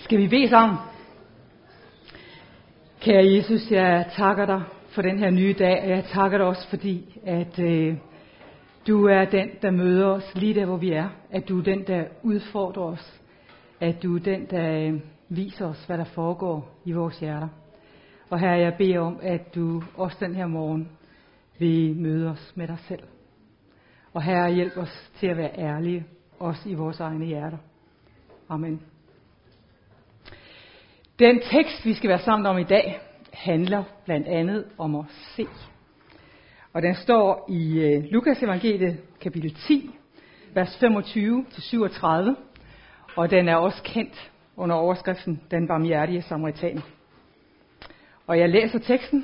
Skal vi bede sammen? Kære Jesus, jeg takker dig for den her nye dag, og jeg takker dig også fordi, at du er den, der møder os lige der, hvor vi er. At du er den, der udfordrer os. At du er den, der viser os, hvad der foregår i vores hjerter. Og her jeg beder om, at du også den her morgen vil møde os med dig selv. Og her hjælp os til at være ærlige, også i vores egne hjerter. Amen. Den tekst, vi skal være sammen om i dag, handler blandt andet om at se. Og den står i Lukas evangeliet, kapitel 10, vers 25-37. Og den er også kendt under overskriften, Den barmhjertige samaritaner. Og jeg læser teksten.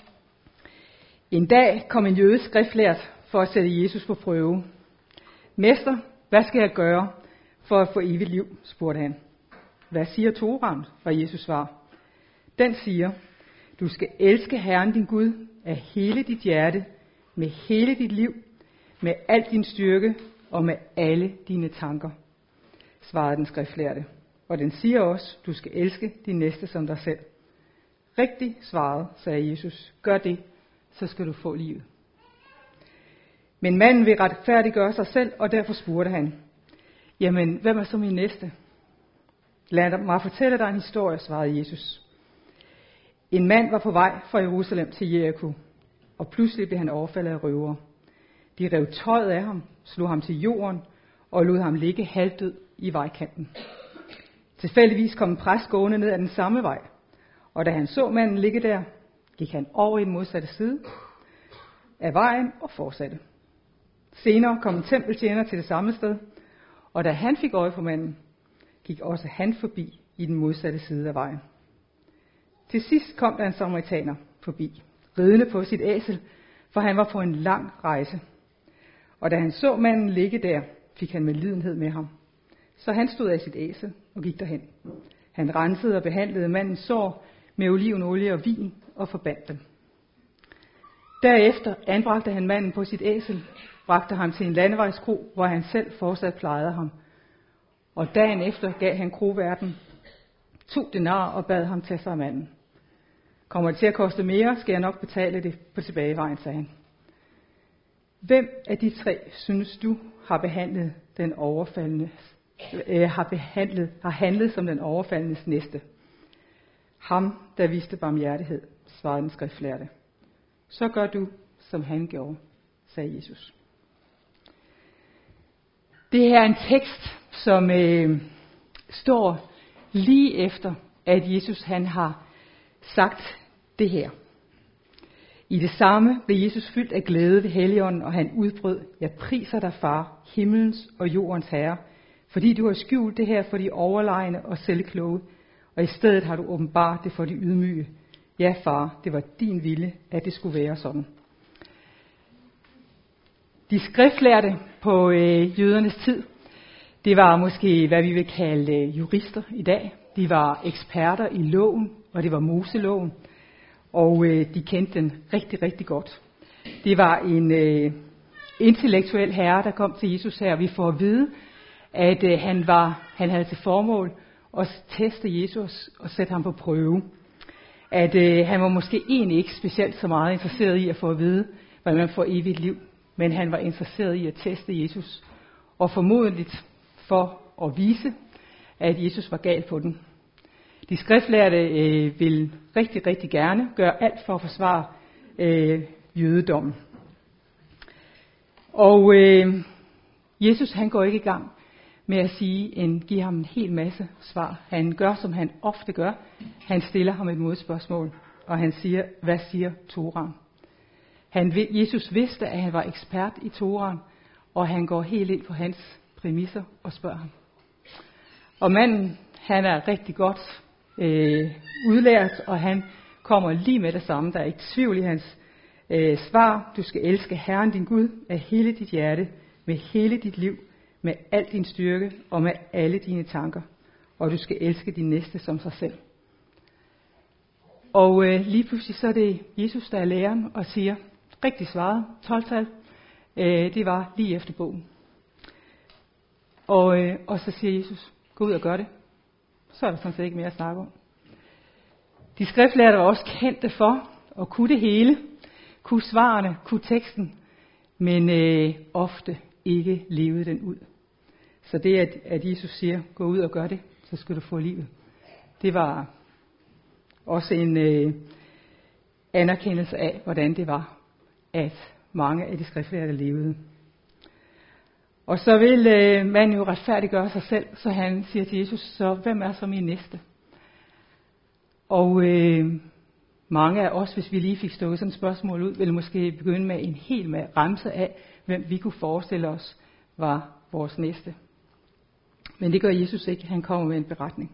En dag kom en jødisk skriftlært for at sætte Jesus på prøve. Mester, hvad skal jeg gøre for at få evigt liv, spurgte han. Hvad siger Toraen, var Jesus svar. Den siger, du skal elske Herren din Gud af hele dit hjerte, med hele dit liv, med al din styrke og med alle dine tanker, svarede den skriftlærte. Og den siger også, du skal elske din næste som dig selv. Rigtig svaret, sagde Jesus. Gør det, så skal du få livet. Men manden vil retfærdiggøre sig selv, og derfor spurgte han, jamen, hvem er så min næste? Lad mig fortælle dig en historie, svarede Jesus. En mand var på vej fra Jerusalem til Jericho, og pludselig blev han overfaldet af røvere. De rev tøjet af ham, slog ham til jorden og lod ham ligge halvdød i vejkanten. Tilfældigvis kom en præst gående ned ad den samme vej, og da han så manden ligge der, gik han over i den modsatte side af vejen og fortsatte. Senere kom en tempeltjener til det samme sted, og da han fik øje på manden, gik også han forbi i den modsatte side af vejen. Til sidst kom der en samaritaner forbi, ridende på sit æsel, for han var på en lang rejse. Og da han så manden ligge der, fik han medlidenhed med ham. Så han stod af sit æsel og gik derhen. Han rensede og behandlede mandens sår med olivenolie og vin og forbandt dem. Derefter anbragte han manden på sit æsel, bragte ham til en landevejskro, hvor han selv fortsat plejede ham. Og dagen efter gav han kroværten 2 denarer og bad ham tage sig af manden. Kommer det til at koste mere, skal jeg nok betale det på tilbagevejen, sagde han. Hvem af de 3 synes du har behandlet den overfaldende, har handlet som den overfaldendes næste? Ham, der viste barmhjertighed, svarede den skriftlærte. Så gør du, som han gjorde, sagde Jesus. Det her er en tekst, som står lige efter, at Jesus han har sagt det her. I det samme blev Jesus fyldt af glæde ved Helligånden, og han udbrød, jeg priser dig, far, himlens og jordens herre, fordi du har skjult det her for de overlegne og selvkloge, og i stedet har du åbenbart det for de ydmyge. Ja, far, det var din vilje, at det skulle være sådan. De skriftlærte på jødernes tid, det var måske, hvad vi vil kalde jurister i dag. De var eksperter i loven, og det var Moseloven, og de kendte den rigtig, rigtig godt. Det var en intellektuel herre, der kom til Jesus her. Vi får at vide, at han havde til formål at teste Jesus og sætte ham på prøve. At han var måske egentlig ikke specielt så meget interesseret i at få at vide, hvordan man får evigt liv, men han var interesseret i at teste Jesus, og formodentligt for at vise, at Jesus var gal på den. De skriftlærte vil rigtig, rigtig gerne gøre alt for at forsvare jødedommen. Og Jesus han går ikke i gang med at give ham en hel masse svar. Han gør, som han ofte gør. Han stiller ham et modspørgsmål, og han siger, hvad siger Toraen? Jesus vidste, at han var ekspert i Toraen, og han går helt ind på hans præmisser og spørger ham. Og manden, han er rigtig godt udlært, og han kommer lige med det samme. Der er ikke tvivl i hans svar. Du skal elske Herren din Gud af hele dit hjerte, med hele dit liv, med al din styrke og med alle dine tanker. Og du skal elske din næste som sig selv. Og lige pludselig så er det Jesus, der er læreren og siger, rigtig svaret, 12-tal, det var lige efter bogen. Og så siger Jesus, gå ud og gør det. så er der sådan set ikke mere at snakke om. De skriftlærde var også kendte for at kunne det hele, kunne svarene, kunne teksten, men ofte ikke levede den ud. Så det, at Jesus siger, gå ud og gør det, så skal du få livet. Det var også en anerkendelse af, hvordan det var, at mange af de skriftlærde levede. Og så vil man jo retfærdiggøre sig selv, så han siger til Jesus, så hvem er så min næste? Og mange af os, hvis vi lige fik stået sådan et spørgsmål ud, ville måske begynde med en hel remse af, hvem vi kunne forestille os var vores næste. Men det gør Jesus ikke. Han kommer med en beretning.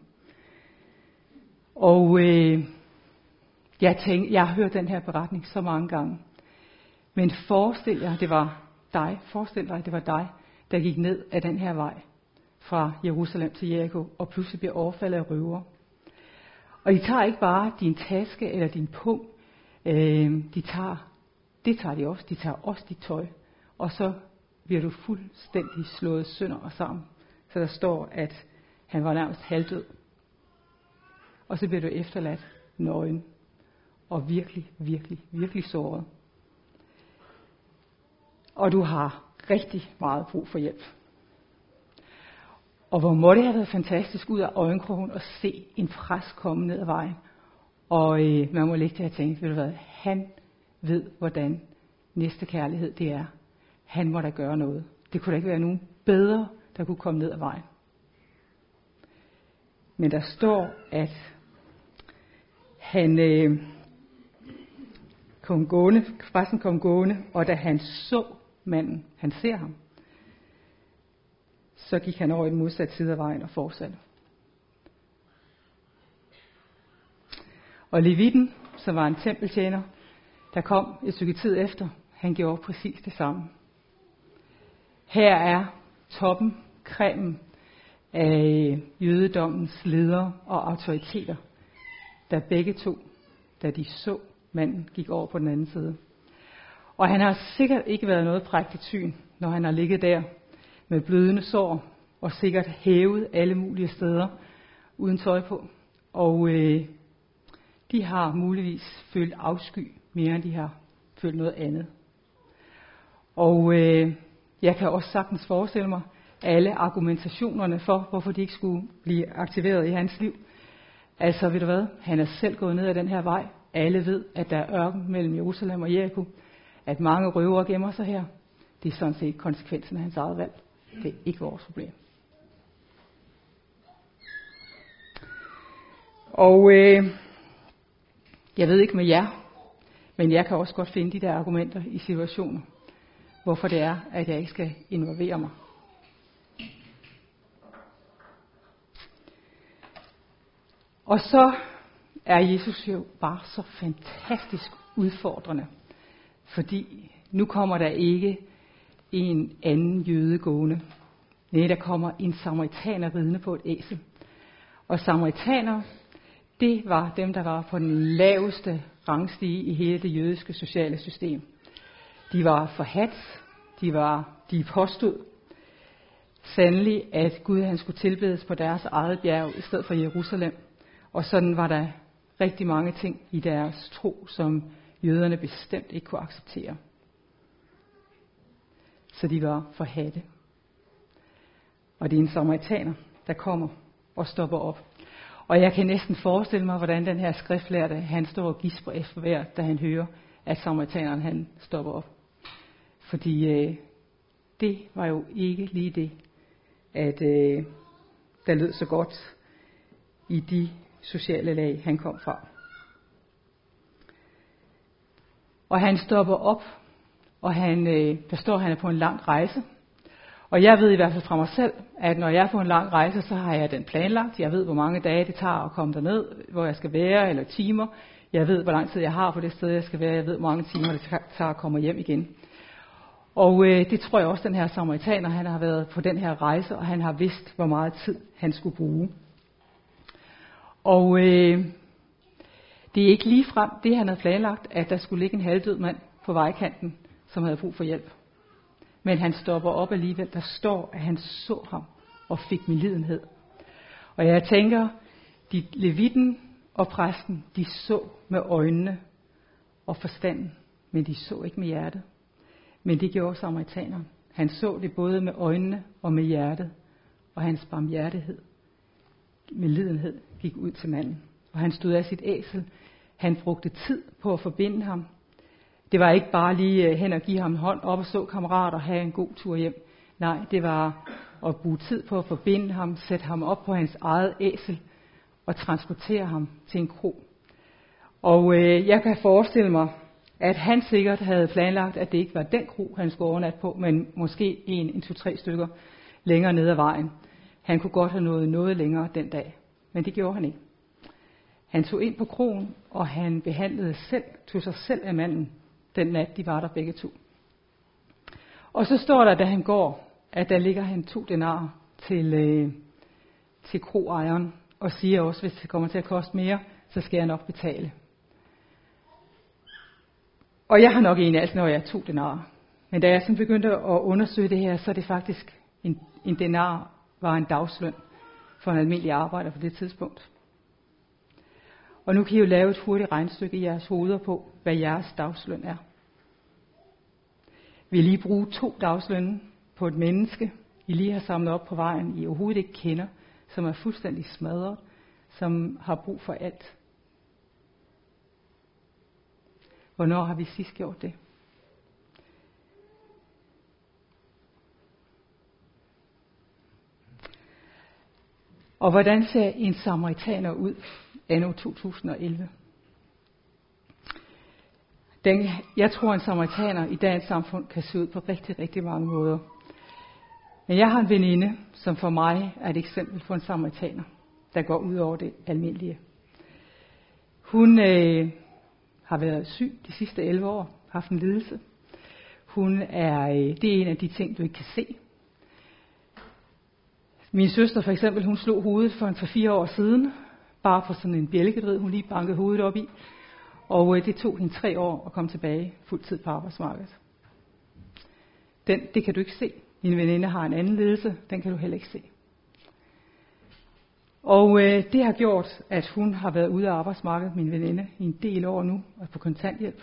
Og jeg har hørt den her beretning så mange gange. Men forestil dig, det var dig, der gik ned ad den her vej fra Jerusalem til Jericho, og pludselig bliver overfaldet af røvere. Og de tager ikke bare din taske eller din pung, de tager også dit tøj, og så bliver du fuldstændig slået sønder og sammen. Så der står, at han var nærmest halvdød. Og så bliver du efterladt nøgen og virkelig, virkelig, virkelig såret. Og du har rigtig meget brug for hjælp. Og hvor må det have været fantastisk ud af øjenkrogen at se en præst komme ned ad vejen. Og man må ligge til at tænke, ved du hvad, han ved, hvordan næste kærlighed det er. Han må da gøre noget. Det kunne da ikke være nogen bedre, der kunne komme ned ad vejen. Men der står, at præsten kom gående, og da han så manden, han ser ham, så gik han over i den modsatte side af vejen og fortsatte. Og Levitten, som var en tempeltjener, der kom et stykke tid efter, han gjorde præcis det samme. Her er toppen, cremen af jødedommens ledere og autoriteter, der begge to, da de så manden, gik over på den anden side. Og han har sikkert ikke været noget prægtigt syn, når han har ligget der med blødende sår, og sikkert hævet alle mulige steder uden tøj på. Og de har muligvis følt afsky mere, end de har følt noget andet. Og jeg kan også sagtens forestille mig alle argumentationerne for, hvorfor de ikke skulle blive aktiveret i hans liv. Altså, ved du hvad? Han er selv gået ned ad den her vej. Alle ved, at der er ørken mellem Jerusalem og Jericho. At mange røvere gemmer sig her. Det er sådan set konsekvensen af hans eget valg. Det er ikke vores problem. Og jeg ved ikke med jer, men jeg kan også godt finde de der argumenter i situationer, hvorfor det er, at jeg ikke skal involvere mig. Og så er Jesus jo bare så fantastisk udfordrende, fordi nu kommer der ikke en anden jøde gående. Nej, der kommer en samaritaner ridende på et æsel. Og samaritaner, det var dem, der var på den laveste rangstige i hele det jødiske sociale system. De var forhadt, de påstod sandelig, at Gud han skulle tilbedes på deres eget bjerg i stedet for Jerusalem. Og sådan var der rigtig mange ting i deres tro, som jøderne bestemt ikke kunne acceptere. Så de var forhadte. Og det er en samaritaner, der kommer og stopper op. Og jeg kan næsten forestille mig, hvordan den her skriftlærte, han står og gisper efter hver, da han hører, at samaritaneren han stopper op. Fordi det var jo ikke lige det, at der lød så godt i de sociale lag, han kom fra. Og han stopper op, og der står, at han er på en lang rejse. Og jeg ved i hvert fald fra mig selv, at når jeg er på en lang rejse, så har jeg den planlagt. Jeg ved, hvor mange dage det tager at komme derned, hvor jeg skal være, eller timer. Jeg ved, hvor lang tid jeg har på det sted, jeg skal være. Jeg ved, hvor mange timer det tager at komme hjem igen. Og det tror jeg også, den her samaritaner, han har været på den her rejse, og han har vidst, hvor meget tid han skulle bruge. Og det er ikke ligefrem det, han havde planlagt, at der skulle ligge en halvdød mand på vejkanten, som havde brug for hjælp. Men han stopper op alligevel. Der står, at han så ham og fik medlidenhed. Og jeg tænker, Levitten og præsten, de så med øjnene og forstanden, men de så ikke med hjertet. Men det gjorde samaritaneren. Han så det både med øjnene og med hjertet, og hans barmhjertighed, med lidenhed, gik ud til manden. Og han stod af sit æsel. Han brugte tid på at forbinde ham. Det var ikke bare lige hen og give ham en hånd op og så kammerat og have en god tur hjem. Nej, det var at bruge tid på at forbinde ham, sætte ham op på hans eget æsel og transportere ham til en kro. Og jeg kan forestille mig, at han sikkert havde planlagt, at det ikke var den kro, han skulle overnatte på, men måske 1, 2, 3 stykker længere ned ad vejen. Han kunne godt have nået noget længere den dag, men det gjorde han ikke. Han tog ind på kroen, og han tog sig selv af manden den nat, de var der begge to. Og så står der, da han går, at der ligger han 2 denarer til kroejeren, og siger også, hvis det kommer til at koste mere, så skal jeg nok betale. Og jeg har nok egentlig altid, når jeg er 2 denarer. Men da jeg sådan begyndte at undersøge det her, så er det faktisk en denar var en dagsløn for en almindelig arbejder på det tidspunkt. Og nu kan I jo lave et hurtigt regnestykke i jeres hoveder på, hvad jeres dagsløn er. Vi lige bruge 2 dagslønne på et menneske, I lige har samlet op på vejen, I overhovedet ikke kender, som er fuldstændig smadret, som har brug for alt. Hvornår har vi sidst gjort det? Og hvordan ser en samaritaner ud anno 2011? Jeg tror, en samaritaner i dagens samfund kan se ud på rigtig, rigtig mange måder. Men jeg har en veninde, som for mig er et eksempel på en samaritaner, der går ud over det almindelige. Hun har været syg de sidste 11 år, haft en lidelse. Det er en af de ting, du ikke kan se. Min søster for eksempel, hun slog hovedet for 3-4 år siden, bare på sådan en bjælkedrid, hun lige bankede hovedet op i. Og det tog hende 3 år at komme tilbage fuldtid på arbejdsmarkedet. Det kan du ikke se. Min veninde har en anden lidelse, den kan du heller ikke se. Og det har gjort, at hun har været ude af arbejdsmarkedet, min veninde, i en del år nu, og på kontanthjælp.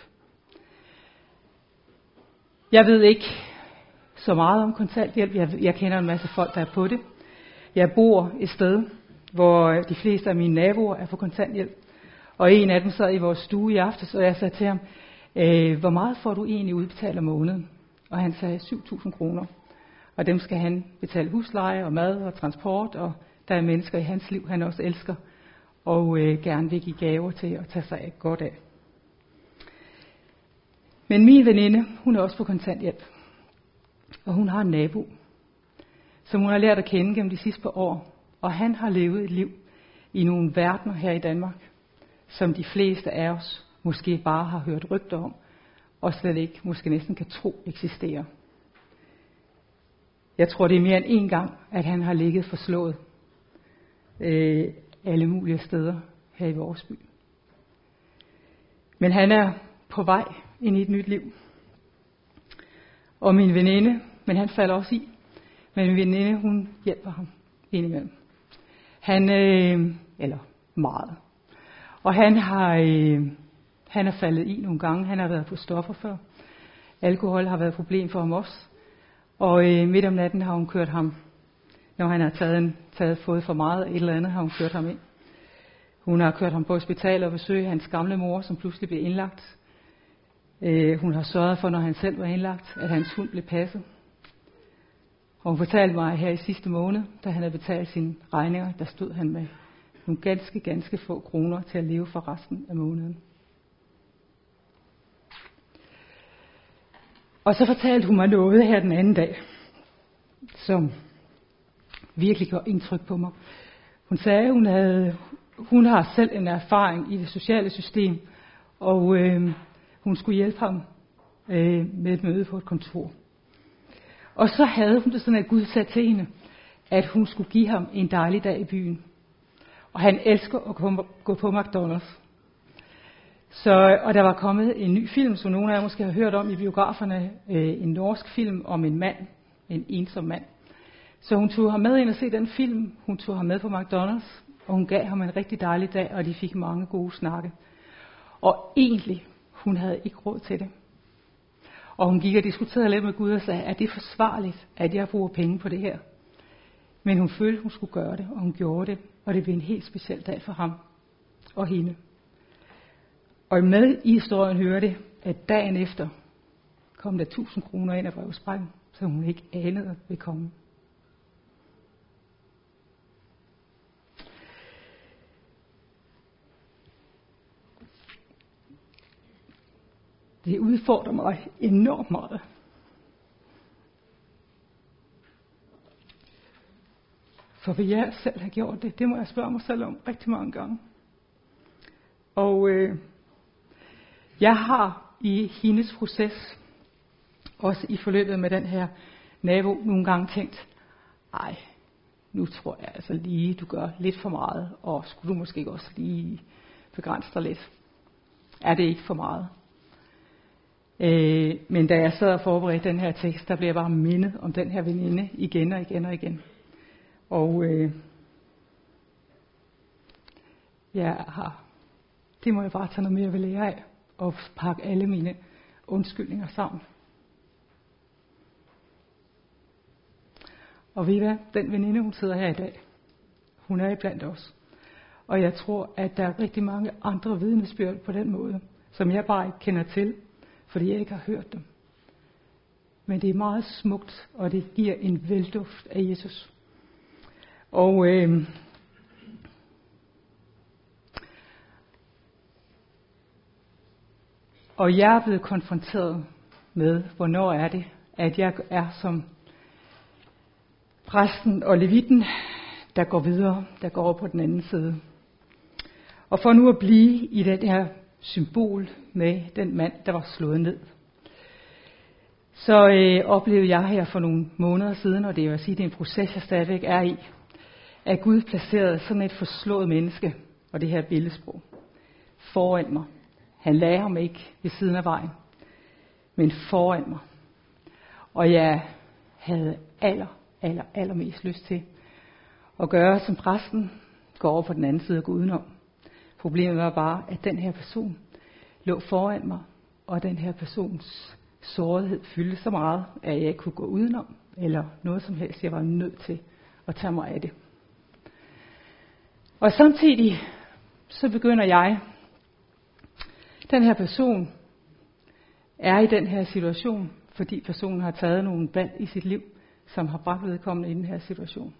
Jeg ved ikke så meget om kontanthjælp. Jeg kender en masse folk, der er på det. Jeg bor et sted, hvor de fleste af mine naboer er på kontanthjælp. Og en af dem sad i vores stue i aftes, og jeg sagde til ham, hvor meget får du egentlig udbetalt om måneden? Og han sagde 7.000 kroner. Og dem skal han betale husleje og mad og transport, og der er mennesker i hans liv, han også elsker, og gerne vil give gaver til at tage sig godt af. Men min veninde, hun er også på kontanthjælp. Og hun har en nabo, som hun har lært at kende gennem de sidste par år. Og han har levet et liv i nogle verdener her i Danmark, som de fleste af os måske bare har hørt rygter om, og slet ikke måske næsten kan tro eksisterer. Jeg tror, det er mere end 1 gang, at han har ligget forslået alle mulige steder her i vores by. Men han er på vej ind i et nyt liv. Og min veninde, men han falder også i, men min veninde, hun hjælper ham indimellem. Eller meget. Og han er faldet i nogle gange. Han har været på stoffer før. Alkohol har været et problem for ham også. Og midt om natten har hun kørt ham, når han har fået for meget et eller andet, har hun kørt ham ind. Hun har kørt ham på hospitalet og besøgt hans gamle mor, som pludselig blev indlagt. Hun har sørget for, når han selv var indlagt, at hans hund blev passet. Og hun fortalte mig her i sidste måned, da han havde betalt sine regninger, der stod han med nogle ganske få kroner til at leve for resten af måneden. Og så fortalte hun mig noget her den anden dag, som virkelig gør indtryk på mig. Hun sagde, hun har selv en erfaring i det sociale system, og hun skulle hjælpe ham med et møde på et kontor. Og så havde hun det sådan, at Gud sagde til hende, at hun skulle give ham en dejlig dag i byen. Og han elsker at gå på McDonald's. Og der var kommet en ny film, som nogle af jer måske har hørt om i biograferne. En norsk film om en mand, en ensom mand. Så hun tog ham med ind og se den film. Hun tog ham med på McDonald's. Og hun gav ham en rigtig dejlig dag, og de fik mange gode snakke. Og egentlig, hun havde ikke råd til det. Og hun gik og diskuterede lidt med Gud og sagde, er det forsvarligt, at jeg bruger penge på det her? Men hun følte, hun skulle gøre det, og hun gjorde det. Og det blev en helt speciel dag for ham og hende. Og med i historien hører det, at dagen efter kom der 1000 kroner ind af brevsprækken, som hun ikke anede ville komme. Det udfordrer mig enormt meget. For vil jeg selv have gjort det? Det må jeg spørge mig selv om rigtig mange gange. Og jeg har i hendes proces, også i forløbet med den her nabo, nogle gange tænkt, ej, nu tror jeg altså lige, du gør lidt for meget, og skulle du måske også lige begrænse dig lidt. Er det ikke for meget? Men da jeg sad og forberedte den her tekst, der blev jeg bare mindet om den her veninde igen og igen og igen. Og det må jeg bare tage noget mere ved lære af, og pakke alle mine undskyldninger sammen. Og ved I hvad? Den veninde, hun sidder her i dag, hun er iblandt os. Og jeg tror, at der er rigtig mange andre vidnesbyrd på den måde, som jeg bare ikke kender til, fordi jeg ikke har hørt dem. Men det er meget smukt, og det giver en velduft af Jesus. Og jeg er blevet konfronteret med, hvornår er det, at jeg er som præsten og levitten, der går videre, der går over på den anden side. Og for nu at blive i den her symbol med den mand, der var slået ned, så oplevede jeg her for nogle måneder siden, og det vil sige, det er en proces, jeg stadigvæk er i, at Gud placerede sådan et forslået menneske, og det her billedsprog, foran mig. Han lagde ham ikke ved siden af vejen, men foran mig. Og jeg havde allermest lyst til at gøre som præsten, gå over på den anden side og gå udenom. Problemet var bare, at den her person lå foran mig, og den her persons sårighed fyldte så meget, at jeg ikke kunne gå udenom, eller noget som helst. Jeg var nødt til at tage mig af det. Og samtidig så begynder jeg, den her person er i den her situation, fordi personen har taget nogle valg i sit liv, som har bragt vedkommende i den her situation.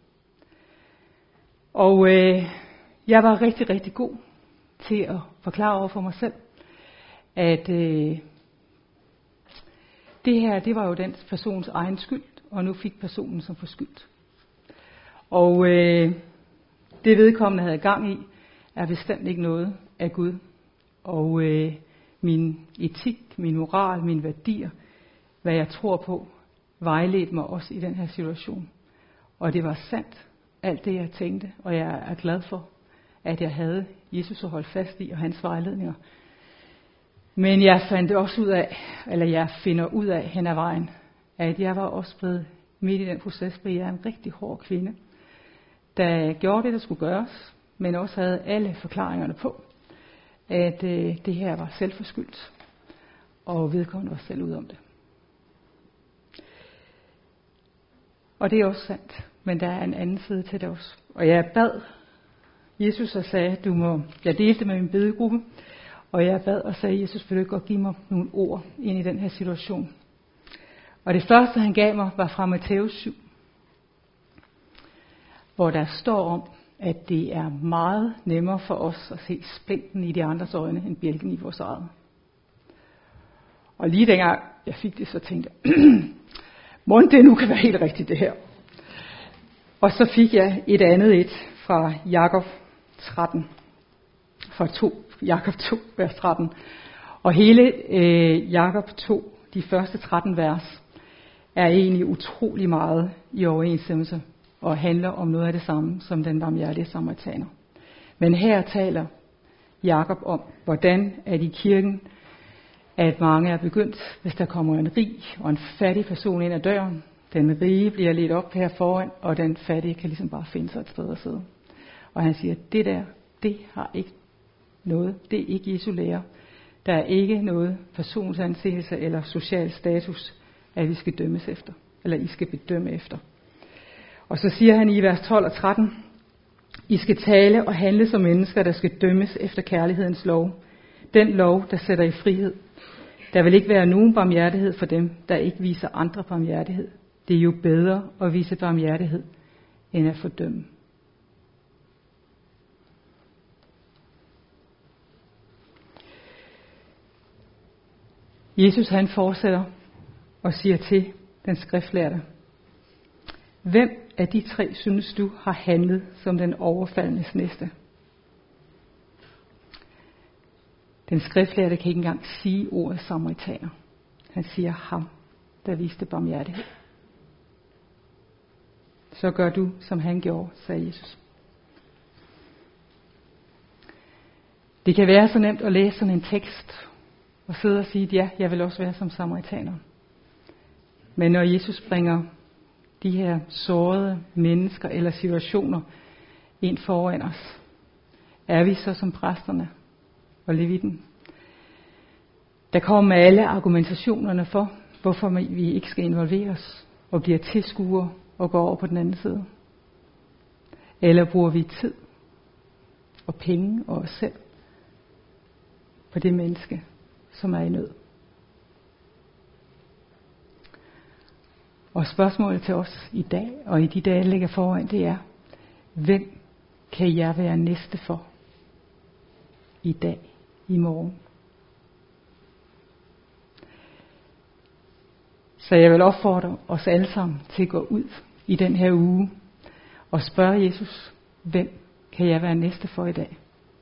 Og jeg var rigtig, rigtig god til at forklare over for mig selv, at det her, det var jo den persons egen skyld, og nu fik personen som forskyldt. Og det vedkommende havde gang i, er bestemt ikke noget af Gud. Og min etik, min moral, mine værdier, hvad jeg tror på, vejledte mig også i den her situation. Og det var sandt, alt det jeg tænkte, og jeg er glad for, at jeg havde Jesus at holde fast i, og hans vejledninger. Men jeg fandt også ud af, eller jeg finder ud af hen ad vejen, at jeg var også blevet midt i den proces, hvor jeg er en rigtig hård kvinde, der gjorde det, der skulle gøres, men også havde alle forklaringerne på, at det her var selvforskyldt, og vedkommende var selv ud om det. Og det er også sandt, men der er en anden side til det også. Og jeg bad Jesus og sagde, jeg delte med min bedegruppe, og jeg bad og sagde, Jesus, vil du godt give mig nogle ord ind i den her situation. Og det første, han gav mig, var fra Matthæus 7, hvor der står om, at det er meget nemmere for os at se splinten i de andres øjne, end bjælken i vores eget. Og lige dengang jeg fik det, så tænkte jeg, mon det nu kan være helt rigtigt det her. Og så fik jeg et andet fra Jakob 13, Jakob 2, vers 13. Og hele Jakob 2, de første 13 vers, er egentlig utrolig meget i overensstemmelse og handler om noget af det samme som den barmhjertige samaritaner. Men her taler Jakob om, hvordan at i kirken, at mange er begyndt, hvis der kommer en rig og en fattig person ind ad døren. Den rige bliver ledt op her foran, og den fattige kan ligesom bare finde sig et sted at sidde. Og han siger, det har ikke noget. Det er ikke Jesu lære. Der er ikke noget personsanseelse eller social status, at vi skal dømmes efter. Eller I skal bedømme efter. Og så siger han i vers 12 og 13, I skal tale og handle som mennesker, der skal dømmes efter kærlighedens lov. Den lov, der sætter i frihed. Der vil ikke være nogen barmhjertighed for dem, der ikke viser andre barmhjertighed. Det er jo bedre at vise barmhjertighed, end at fordømme. Jesus han fortsætter og siger til den skriftlærde, hvem af de 3 synes du har handlet som den overfaldendes næste? Den skriftlærde kan ikke engang sige ordet samaritaner. Han siger ham, der viste barmhjertighed. Så gør du, som han gjorde, sagde Jesus. Det kan være så nemt at læse sådan en tekst og sidde og sige, ja, jeg vil også være som samaritaner. Men når Jesus bringer de her sårede mennesker eller situationer ind foran os, er vi så som præsterne og levitten, der kommer med alle argumentationerne for, hvorfor vi ikke skal involvere os og bliver tilskuere og går over på den anden side. Eller bruger vi tid og penge og os selv på det menneske, som er i nød. Og spørgsmålet til os i dag og i de dage, der ligger foran, det er, hvem kan jeg være næste for i dag, i morgen? Så jeg vil opfordre os alle sammen til at gå ud i den her uge og spørge Jesus, hvem kan jeg være næste for i dag?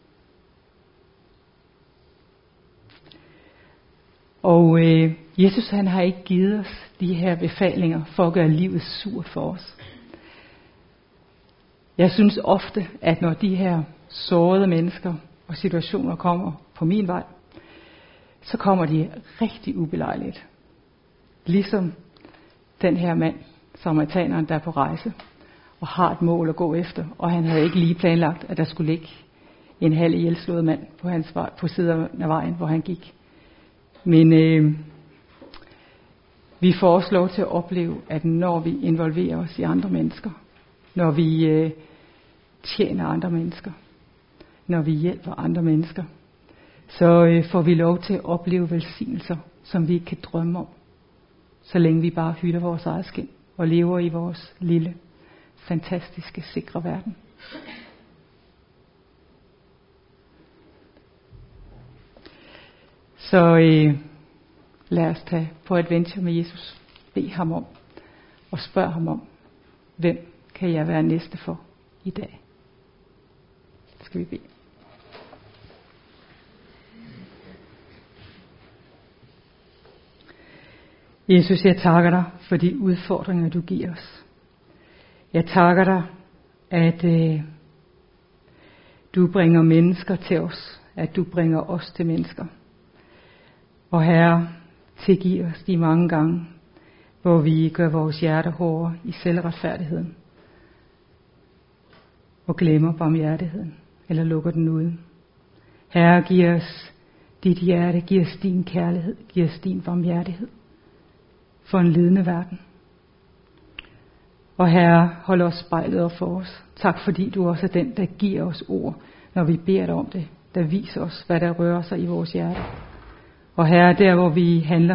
Og Jesus han har ikke givet os de her befalinger for at gøre livet surt for os. Jeg synes ofte, at når de her sårede mennesker og situationer kommer på min vej, så kommer de rigtig ubelejligt. Ligesom den her mand, samaritaneren, der er på rejse og har et mål at gå efter, og han havde ikke lige planlagt, at der skulle ligge en halv ihjelslået mand på hans vej, på siden af vejen, hvor han gik. Men vi får også lov til at opleve, at når vi involverer os i andre mennesker, når vi tjener andre mennesker, når vi hjælper andre mennesker, så får vi lov til at opleve velsignelser, som vi ikke kan drømme om, så længe vi bare hytter vores eget skind og lever i vores lille, fantastiske, sikre verden. Så lad os tage på adventure med Jesus. Bed ham om og spørg ham om, hvem kan jeg være næste for i dag? Skal vi bede. Jesus, jeg takker dig for de udfordringer, du giver os. Jeg takker dig, at du bringer mennesker til os, at du bringer os til mennesker. Og Herre, tilgiv os de mange gange, hvor vi gør vores hjerte hårdere i selvretfærdigheden og glemmer barmhjertigheden eller lukker den ude. Herre, giv os dit hjerte, giv os din kærlighed, giv os din barmhjertighed for en lidende verden. Og Herre, hold os spejlet op for os. Tak fordi du også er den, der giver os ord, når vi beder dig om det, der viser os, hvad der rører sig i vores hjerte. Og Herre, der hvor vi handler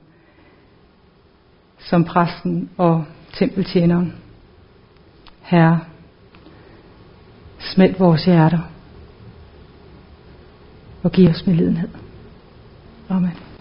som præsten og tempeltjeneren, Herre, smelt vores hjerter og giv os medlidenhed. Amen.